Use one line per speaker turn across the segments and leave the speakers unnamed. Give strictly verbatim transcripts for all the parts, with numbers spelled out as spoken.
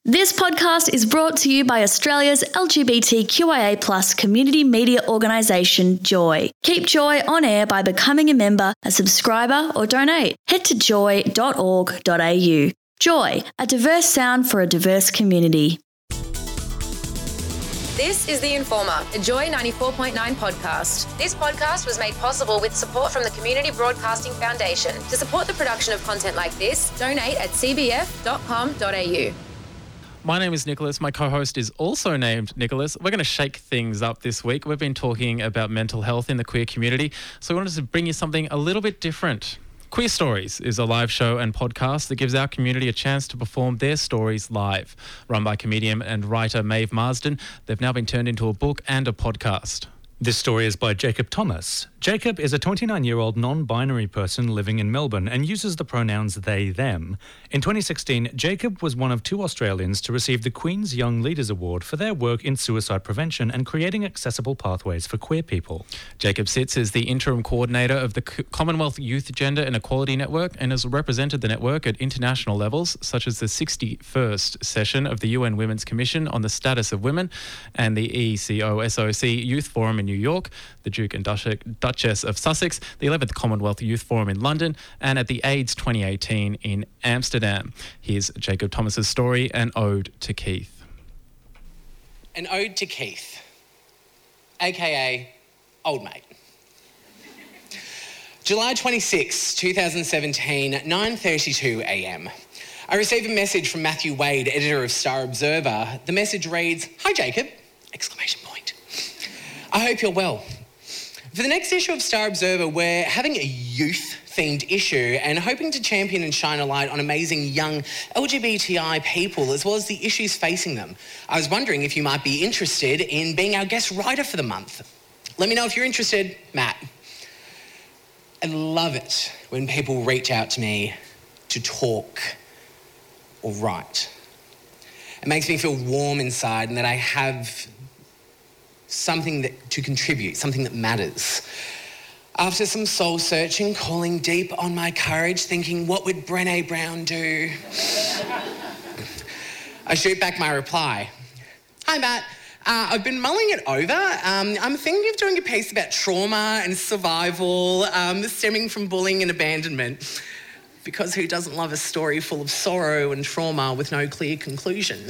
This podcast is brought to you by Australia's L G B T Q I A plus community media organisation, Joy. Keep Joy on air by becoming a member, a subscriber or donate. Head to joy dot org dot a u. Joy, a diverse sound for a diverse community.
This is The Informer, a Joy ninety-four point nine podcast. This podcast was made possible with support from the Community Broadcasting Foundation. To support the production of content like this, donate at c b f dot com dot a u.
My name is Nicholas. My co-host is also named Nicholas. We're going to shake things up this week. We've been talking about mental health in the queer community, so we wanted to bring you something a little bit different. Queer Stories is a live show and podcast that gives our community a chance to perform their stories live. Run by comedian and writer Maeve Marsden, they've now been turned into a book and a podcast.
This story is by Jacob Thomas. Jacob is a twenty-nine-year-old non-binary person living in Melbourne and uses the pronouns they, them. In twenty sixteen, Jacob was one of two Australians to receive the Queen's Young Leaders Award for their work in suicide prevention and creating accessible pathways for queer people.
Jacob sits as the interim coordinator of the Commonwealth Youth Gender and Equality Network and has represented the network at international levels, such as the sixty-first session of the U N Women's Commission on the Status of Women and the E C O S O C Youth Forum in New York, the Duke and Duchess of Sussex, the eleventh Commonwealth Youth Forum in London, and at the AIDS twenty eighteen in Amsterdam. Here's Jacob Thomas's story, An Ode to Keith.
An Ode to Keith, aka Old Mate. July twenty-sixth, twenty seventeen, nine thirty-two a m. I received a message from Matthew Wade, editor of Star Observer. The message reads, "Hi Jacob!" Exclamation point. I hope you're well. For the next issue of Star Observer, we're having a youth-themed issue and hoping to champion and shine a light on amazing young L G B T I people as well as the issues facing them. I was wondering if you might be interested in being our guest writer for the month. Let me know if you're interested, Matt. I love it when people reach out to me to talk or write. It makes me feel warm inside and that I have something that to contribute, something that matters. After some soul searching, calling deep on my courage, thinking, what would Brené Brown do? I shoot back my reply. Hi, Matt. Uh, I've been mulling it over. Um, I'm thinking of doing a piece about trauma and survival, um, stemming from bullying and abandonment. Because who doesn't love a story full of sorrow and trauma with no clear conclusion?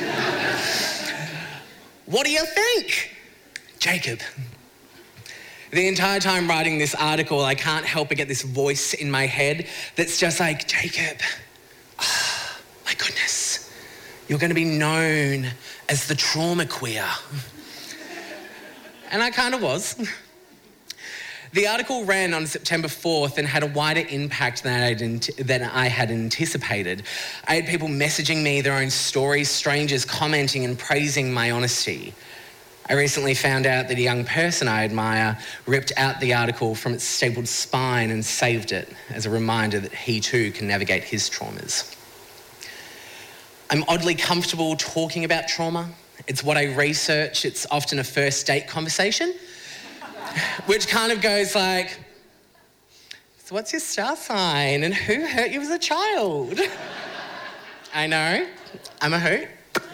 What do you think? Jacob. The entire time writing this article, I can't help but get this voice in my head that's just like, Jacob, oh, my goodness, you're going to be known as the trauma queer. And I kind of was. The article ran on September fourth and had a wider impact than, I'd, than I had anticipated. I had people messaging me their own stories, strangers commenting and praising my honesty. I recently found out that a young person I admire ripped out the article from its stapled spine and saved it as a reminder that he too can navigate his traumas. I'm oddly comfortable talking about trauma. It's what I research. It's often a first date conversation, which kind of goes like, so what's your star sign and who hurt you as a child? I know, I'm a hoot.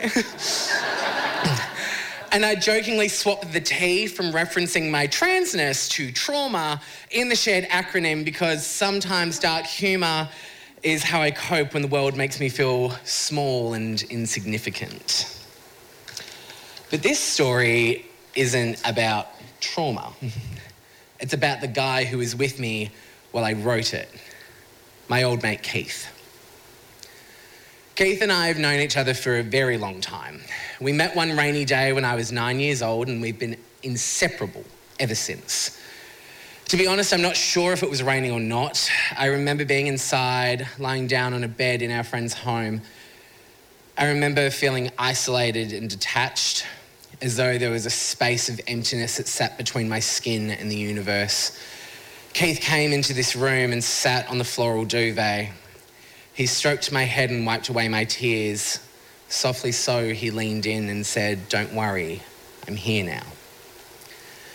And I jokingly swapped the T from referencing my transness to trauma in the shared acronym because sometimes dark humour is how I cope when the world makes me feel small and insignificant. But this story isn't about trauma. It's about the guy who was with me while I wrote it, my old mate Keith. Keith and I have known each other for a very long time. We met one rainy day when I was nine years old and we've been inseparable ever since. To be honest, I'm not sure if it was raining or not. I remember being inside, lying down on a bed in our friend's home. I remember feeling isolated and detached, as though there was a space of emptiness that sat between my skin and the universe. Keith came into this room and sat on the floral duvet. He stroked my head and wiped away my tears. Softly so, he leaned in and said, "Don't worry, I'm here now."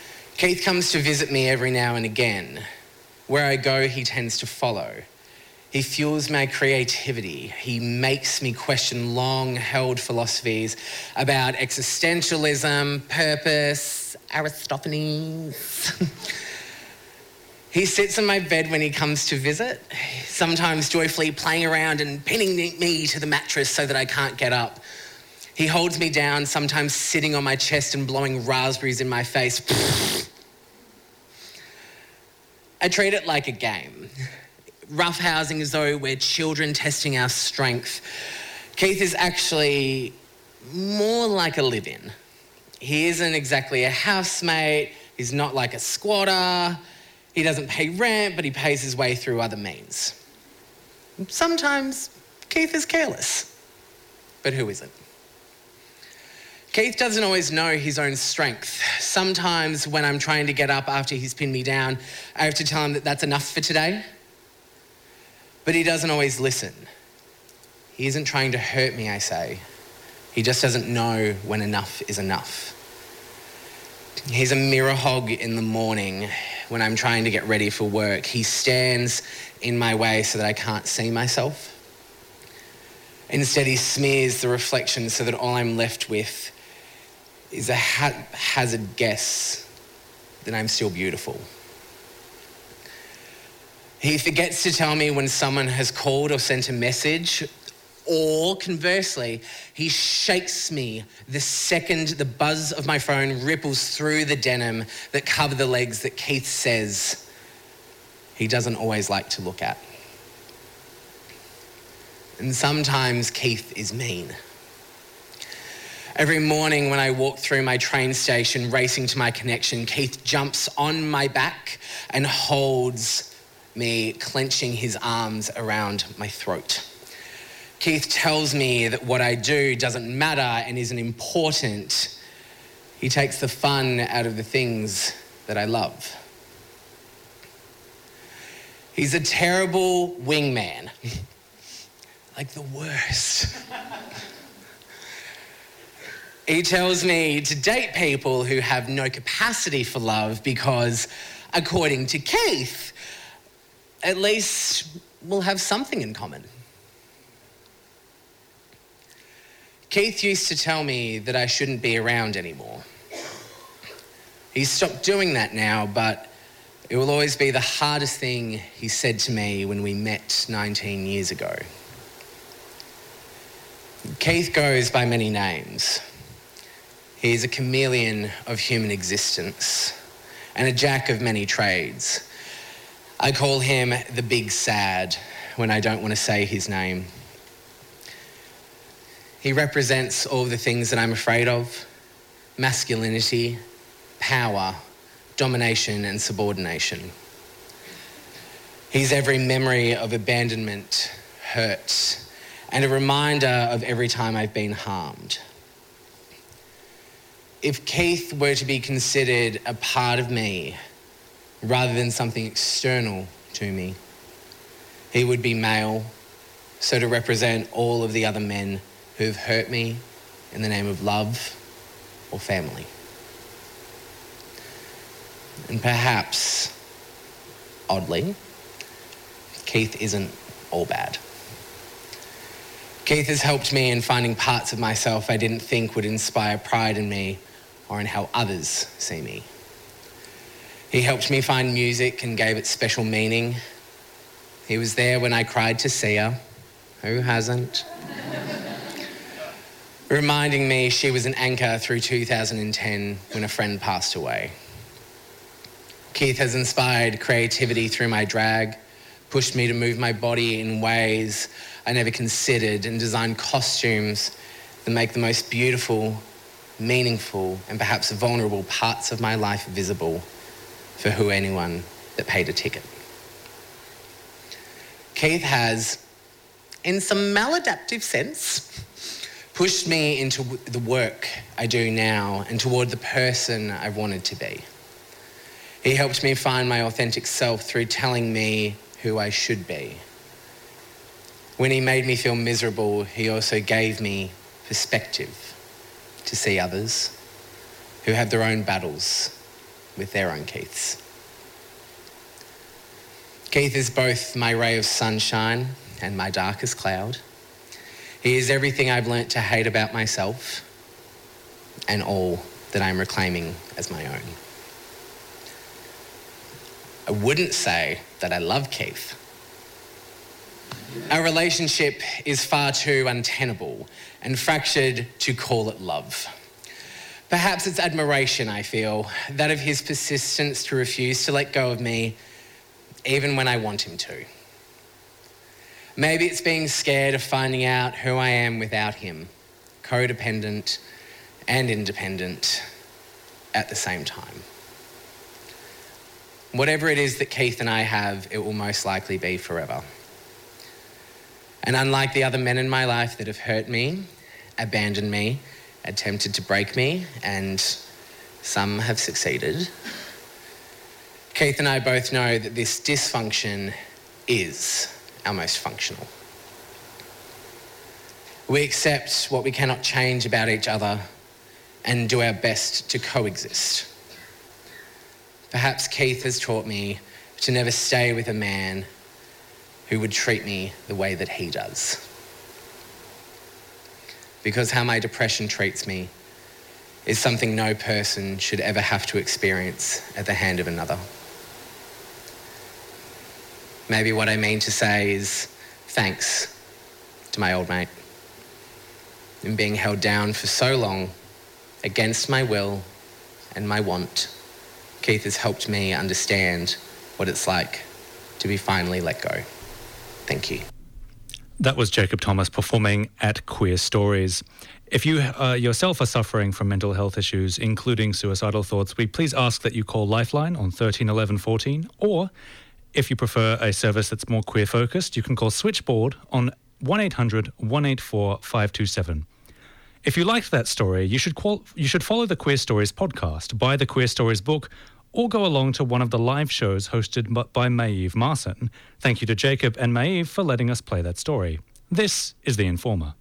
Keith comes to visit me every now and again. Where I go, he tends to follow. He fuels my creativity. He makes me question long-held philosophies about existentialism, purpose, Aristophanes. He sits in my bed when he comes to visit, sometimes joyfully playing around and pinning me to the mattress so that I can't get up. He holds me down, sometimes sitting on my chest and blowing raspberries in my face. I treat it like a game. Roughhousing as though we're children testing our strength. Keith is actually more like a live-in. He isn't exactly a housemate. He's not like a squatter. He doesn't pay rent, but he pays his way through other means. Sometimes Keith is careless, but who isn't? Keith doesn't always know his own strength. Sometimes when I'm trying to get up after he's pinned me down, I have to tell him that that's enough for today. But he doesn't always listen. He isn't trying to hurt me, I say. He just doesn't know when enough is enough. He's a mirror hog in the morning when I'm trying to get ready for work. He stands in my way so that I can't see myself. Instead, he smears the reflection so that all I'm left with is a haphazard guess that I'm still beautiful. He forgets to tell me when someone has called or sent a message, or conversely, he shakes me the second the buzz of my phone ripples through the denim that cover the legs that Keith says he doesn't always like to look at. And sometimes Keith is mean. Every morning when I walk through my train station racing to my connection, Keith jumps on my back and holds me, clenching his arms around my throat. Keith tells me that what I do doesn't matter and isn't important. He takes the fun out of the things that I love. He's a terrible wingman. Like the worst. He tells me to date people who have no capacity for love because, according to Keith, at least we'll have something in common. Keith used to tell me that I shouldn't be around anymore. He's stopped doing that now, but it will always be the hardest thing he said to me when we met nineteen years ago. Keith goes by many names. He's a chameleon of human existence and a jack of many trades. I call him the Big Sad when I don't want to say his name. He represents all the things that I'm afraid of: masculinity, power, domination, and subordination. He's every memory of abandonment, hurt, and a reminder of every time I've been harmed. If Keith were to be considered a part of me rather than something external to me, he would be male, so to represent all of the other men who've hurt me in the name of love or family. And perhaps, oddly, Keith isn't all bad. Keith has helped me in finding parts of myself I didn't think would inspire pride in me or in how others see me. He helped me find music and gave it special meaning. He was there when I cried to see her. Who hasn't? Reminding me she was an anchor through two thousand ten when a friend passed away. Keith has inspired creativity through my drag, pushed me to move my body in ways I never considered, and designed costumes that make the most beautiful, meaningful, and perhaps vulnerable parts of my life visible for who anyone that paid a ticket. Keith has, in some maladaptive sense, pushed me into the work I do now and toward the person I've wanted to be. He helped me find my authentic self through telling me who I should be. When he made me feel miserable, he also gave me perspective to see others who have their own battles with their own Keiths. Keith is both my ray of sunshine and my darkest cloud. He is everything I've learnt to hate about myself and all that I'm reclaiming as my own. I wouldn't say that I love Keith. Our relationship is far too untenable and fractured to call it love. Perhaps it's admiration, I feel, that of his persistence to refuse to let go of me even when I want him to. Maybe it's being scared of finding out who I am without him, codependent and independent at the same time. Whatever it is that Keith and I have, it will most likely be forever. And unlike the other men in my life that have hurt me, abandoned me, attempted to break me, and some have succeeded, Keith and I both know that this dysfunction is our most functional. We accept what we cannot change about each other and do our best to coexist. Perhaps Keith has taught me to never stay with a man who would treat me the way that he does. Because how my depression treats me is something no person should ever have to experience at the hand of another. Maybe what I mean to say is thanks to my old mate. In being held down for so long, against my will and my want, Keith has helped me understand what it's like to be finally let go. Thank you.
That was Jacob Thomas performing at Queer Stories. If you uh, yourself are suffering from mental health issues, including suicidal thoughts, we please ask that you call Lifeline on thirteen eleven fourteen, or if you prefer a service that's more queer-focused, you can call Switchboard on one eight hundred, one eight four, five two seven. If you liked that story, you should call, you should follow the Queer Stories podcast, buy the Queer Stories book, or go along to one of the live shows hosted by Maeve Marson. Thank you to Jacob and Maeve for letting us play that story. This is The Informer.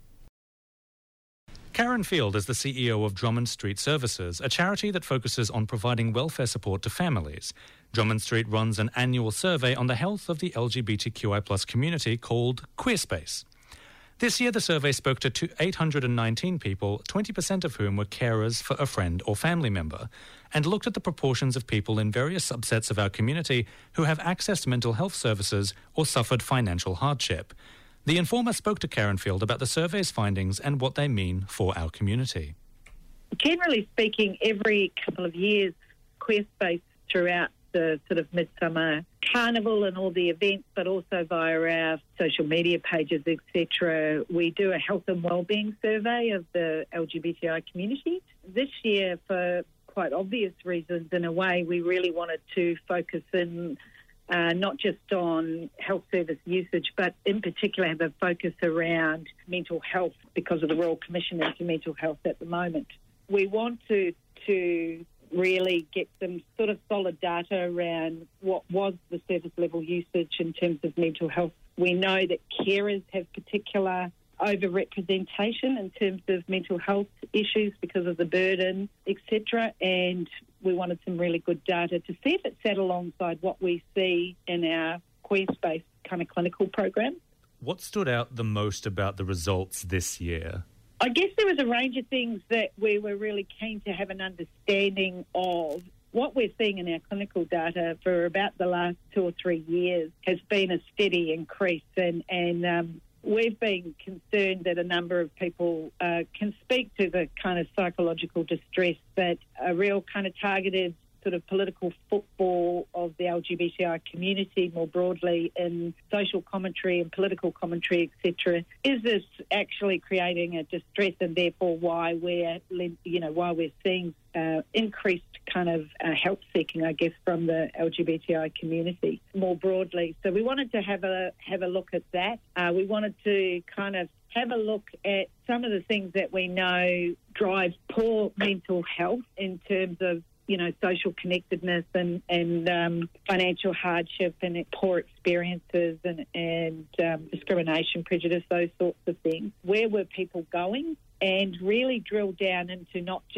Karen Field is the C E O of Drummond Street Services, a charity that focuses on providing welfare support to families. Drummond Street runs an annual survey on the health of the L G B T Q I plus community called Queerspace. This year, the survey spoke to eight hundred nineteen people, twenty percent of whom were carers for a friend or family member, and looked at the proportions of people in various subsets of our community who have accessed mental health services or suffered financial hardship. The Informer spoke to Karen Field about the survey's findings and what they mean for our community.
Generally speaking, every couple of years, Queerspace throughout the sort of Midsummer Carnival and all the events, but also via our social media pages, et cetera, we do a health and wellbeing survey of the L G B T I community. This year, for quite obvious reasons, in a way, we really wanted to focus in uh, not just on health service usage, but in particular have a focus around mental health because of the Royal Commission into Mental Health at the moment. We want to to really get some sort of solid data around what was the service level usage in terms of mental health. We know that carers have particular overrepresentation in terms of mental health issues because of the burden, et cetera, and we wanted some really good data to see if it sat alongside what we see in our Queerspace kind of clinical program.
What stood out the most about the results this year?
I guess there was a range of things that we were really keen to have an understanding of. What we're seeing in our clinical data for about the last two or three years has been a steady increase, and, and um, we've been concerned that a number of people uh, can speak to the kind of psychological distress that a real kind of targeted sort of political football of the L G B T I community more broadly in social commentary and political commentary, et cetera. Is this actually creating a distress, and therefore why we're, you know, why we're seeing uh, increased kind of uh, help seeking, I guess, from the L G B T I community more broadly? So we wanted to have a have a look at that. Uh, we wanted to kind of have a look at some of the things that we know drive poor mental health in terms of, you know, social connectedness and, and um, financial hardship and poor experiences and, and um, discrimination, prejudice, those sorts of things. Where were people going? And really drill down into not just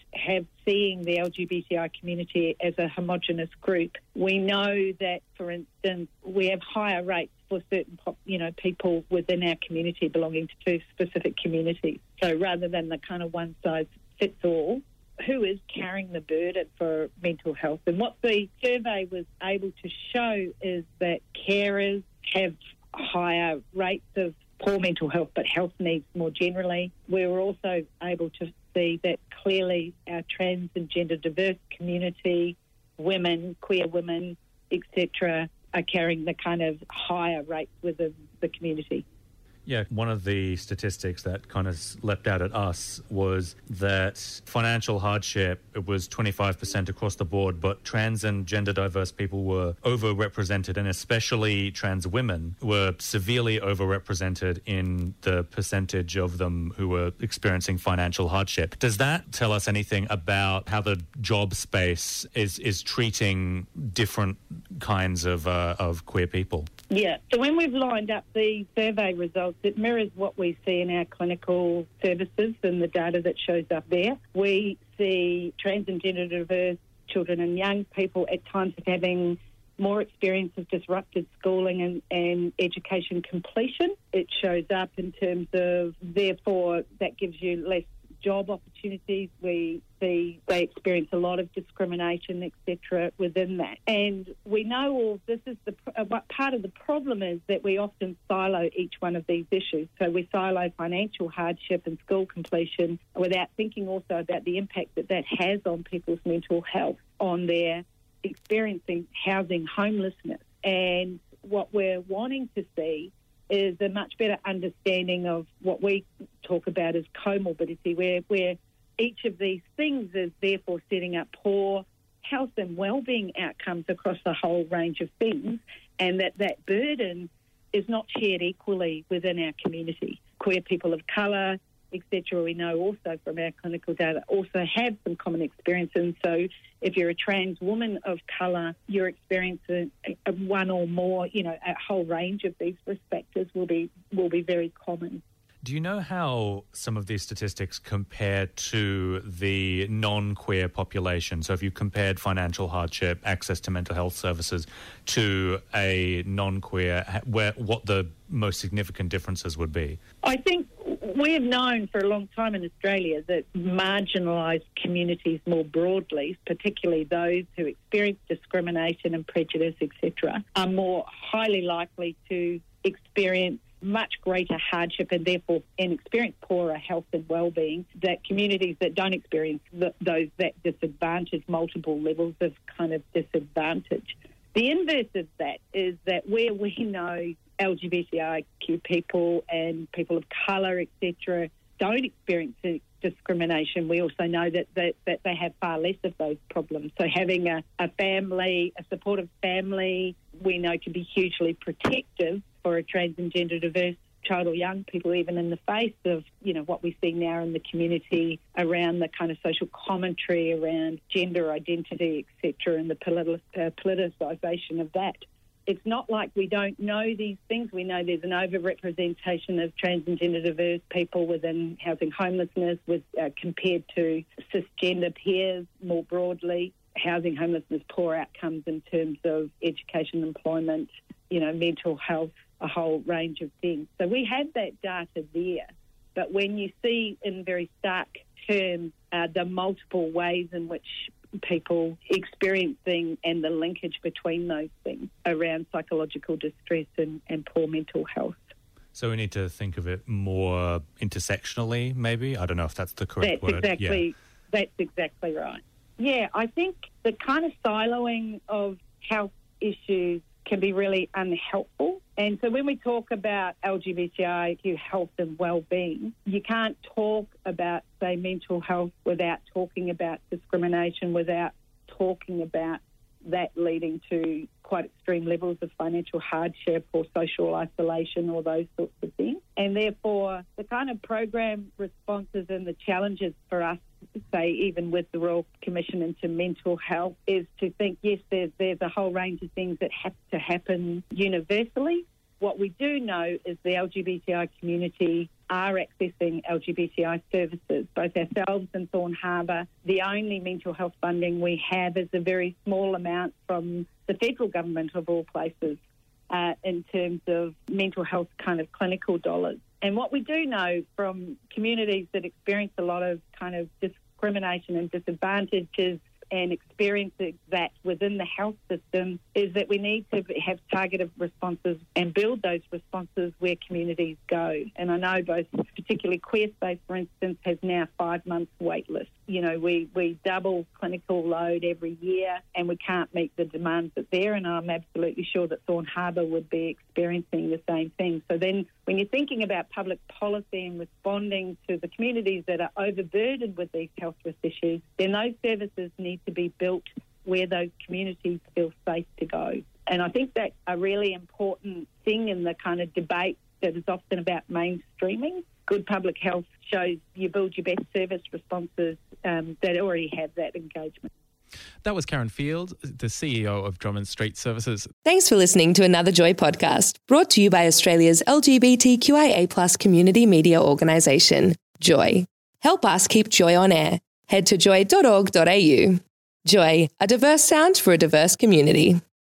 have seeing the L G B T I community as a homogenous group. We know that, for instance, we have higher rates for certain pop, you know, people within our community belonging to two specific communities. So rather than the kind of one-size-fits-all, who is carrying the burden for mental health? And what the survey was able to show is that carers have higher rates of poor mental health, but health needs more generally. We were also able to see that clearly our trans and gender diverse community, women, queer women, et cetera, are carrying the kind of higher rates within the community.
Yeah, one of the statistics that kind of leapt out at us was that financial hardship, it was twenty-five percent across the board, but trans and gender diverse people were overrepresented, and especially trans women were severely overrepresented in the percentage of them who were experiencing financial hardship. Does that tell us anything about how the job space is, is treating different kinds of, uh, of queer people?
Yeah, so when we've lined up the survey results, it mirrors what we see in our clinical services and the data that shows up there. We see trans and gender diverse children and young people at times having more experience of disrupted schooling and, and education completion. It shows up in terms of, therefore, that gives you less job opportunities. We see they experience a lot of discrimination, et cetera, within that. And we know all this is the uh, what part of the problem is that we often silo each one of these issues. So we silo financial hardship and school completion without thinking also about the impact that that has on people's mental health, on their experiencing housing homelessness. And what we're wanting to see is a much better understanding of what we talk about as comorbidity, where, where each of these things is therefore setting up poor health and wellbeing outcomes across a whole range of things, and that that burden is not shared equally within our community. Queer people of colour, et cetera, we know also from our clinical data, also have some common experiences. And so if you're a trans woman of colour, you're experiencing one or more, you know, a whole range of these risk factors will be will be very common.
Do you know how some of these statistics compare to the non-queer population? So if you compared financial hardship, access to mental health services to a non-queer, where what the most significant differences would be?
I think we have known for a long time in Australia that marginalised communities more broadly, particularly those who experience discrimination and prejudice, et cetera, are more highly likely to experience much greater hardship and therefore and experience poorer health and well-being, that communities that don't experience the, those that disadvantage, multiple levels of kind of disadvantage. The inverse of that is that where we know L G B T I Q people and people of colour, et cetera, don't experience discrimination, we also know that, that, that they have far less of those problems. So having a, a family, a supportive family, we know can be hugely protective for a trans and gender diverse child or young people, even in the face of, you know, what we see now in the community around the kind of social commentary around gender identity, et cetera, and the politi- uh, politicisation of that. It's not like we don't know these things. We know there's an overrepresentation of trans and gender diverse people within housing homelessness with, uh, compared to cisgender peers more broadly. Housing homelessness, poor outcomes in terms of education, employment, you know, mental health, a whole range of things. So we had that data there. But when you see in very stark terms uh, the multiple ways in which people experiencing and the linkage between those things around psychological distress and, and poor mental health.
So we need to think of it more intersectionally, maybe? I don't know if that's the correct
that's
word.
Exactly,
yeah.
That's exactly right. Yeah, I think the kind of siloing of health issues can be really unhelpful. And so when we talk about L G B T I Q health and well-being, you can't talk about, say, mental health without talking about discrimination, without talking about that leading to quite extreme levels of financial hardship or social isolation or those sorts of things. And therefore, the kind of program responses and the challenges for us, say, even with the Royal Commission into mental health, is to think, yes, there's, there's a whole range of things that have to happen universally, What we do know is the L G B T I community are accessing L G B T I services, both ourselves and Thorn Harbour. The only mental health funding we have is a very small amount from the federal government of all places uh, in terms of mental health kind of clinical dollars. And what we do know from communities that experience a lot of kind of discrimination and disadvantages and experiencing that within the health system is that we need to have targeted responses and build those responses where communities go. And I know both, particularly Queer Space, for instance, has now five months wait list. You know, we, we double clinical load every year and we can't meet the demands that's there, and I'm absolutely sure that Thorn Harbour would be experiencing the same thing. So then when you're thinking about public policy and responding to the communities that are overburdened with these health risk issues, then those services need to be built where those communities feel safe to go. And I think that's a really important thing in the kind of debate that is often about mainstreaming. Good public health shows you build your best service responses um, that already have that engagement.
That was Karen Field, the C E O of Drummond Street Services.
Thanks for listening to another Joy podcast, brought to you by Australia's L G B T Q I A plus community media organisation, Joy. Help us keep Joy on air. Head to joy dot org dot a u. Joy, a diverse sound for a diverse community.